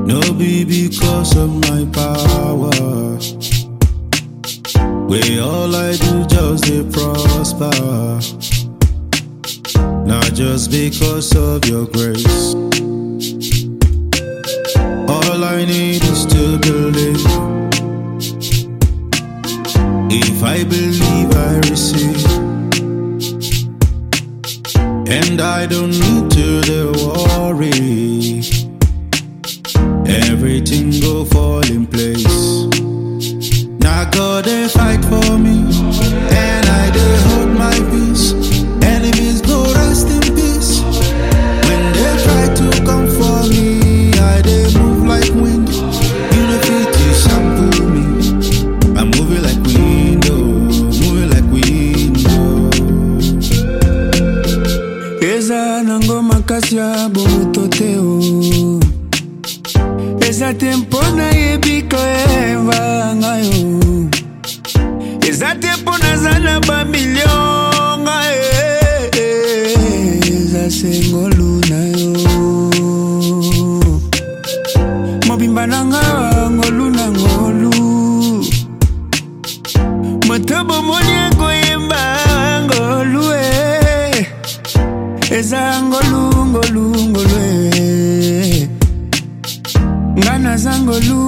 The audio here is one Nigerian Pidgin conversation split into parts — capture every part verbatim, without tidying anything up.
No be because of my power, where all I do just dey prosper. Not just because of your grace. All I need is to believe. If I believe, I receive. And I don't need to dey worry. Everything go fall in place. Now God they fight for me, and I dey hold my peace. Enemies go rest in peace. When they try to come for me, I dey move like wind. You know fit sample me. I'm moving like wind, oh, moving like wind. Eza nango makasia bomutoteo. Eza tempo na yebiko eva ngayo. Eza tempo na zana ba million ngayo. Eza sengolu na yo. Mobimba na nga ngolu na ngolu. Motobo monye koyemba ngolu eh. Eza ngolu ngolu ngolu eh. Ngana zangolu.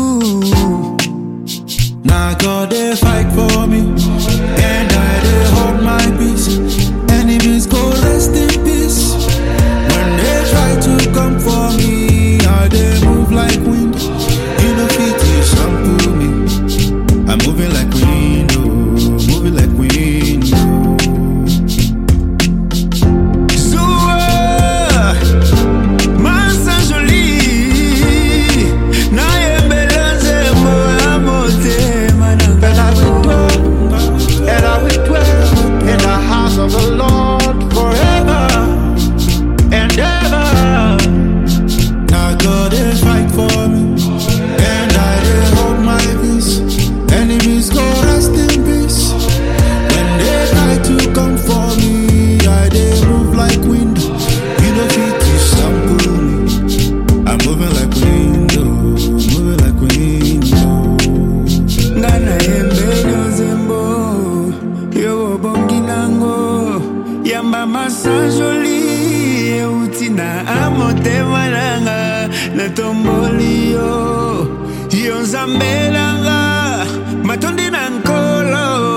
Now God they fight for me, and I they hold my peace. Enemies go rest in peace. When they try to come for me, I they move like wind. You know fit sample me. I'm moving like wind, oh, moving like wind. Zua, Massa Jolie, na yembeleze mo amote mananga. And I will dwell, and I will dwell in the house of the Lord forever and ever. Now God they fight for me, and I they hold my peace. Enemies go rest in peace. When they try to come for me, I they move like wind. You know fit to sample me. I'm moving like wind, oh, moving like wind. Ngana yembelyo zembo, yo bongi nango. Yamba Massa Jolie, utina amote mananga. Na tomboli yo, yo zambelanga. Matondi nankolo.